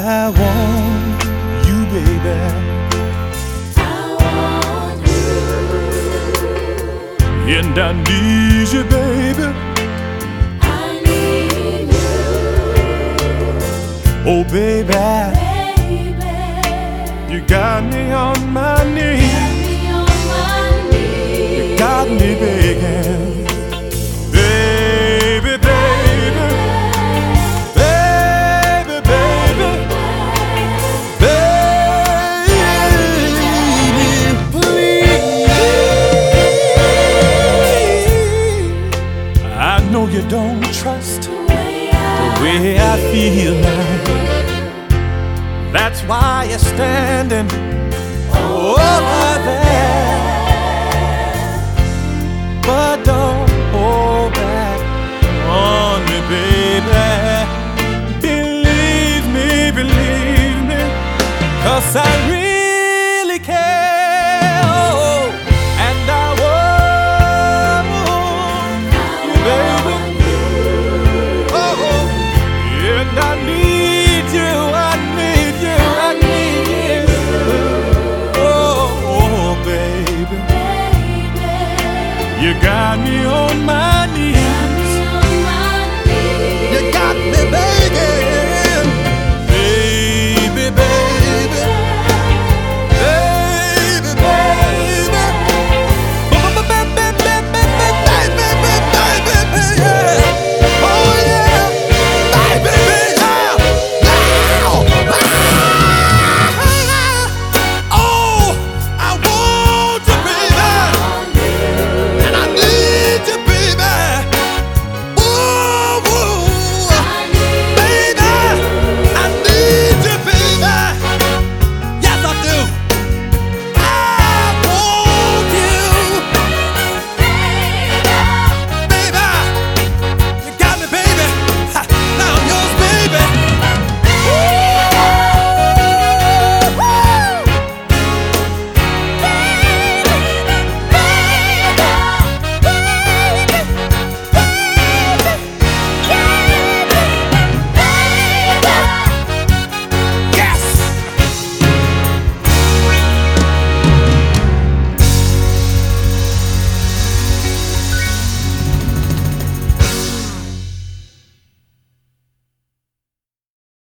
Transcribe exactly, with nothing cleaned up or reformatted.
I want you, baby. I want you. And I need you, baby. I need you. Oh, baby, Baby, you got me on my knees. got me on my knees. You got me begging. Baby, baby, baby, baby, baby, please. I know you don't trust The way I the way I feel now. That's why you're standing over there. But don't hold back on me, baby. Believe me, believe me, 'cause I really care. Oh, and I want you, baby. Oh, and I need you, I need you, I need you. Oh, baby, you got me on my knees.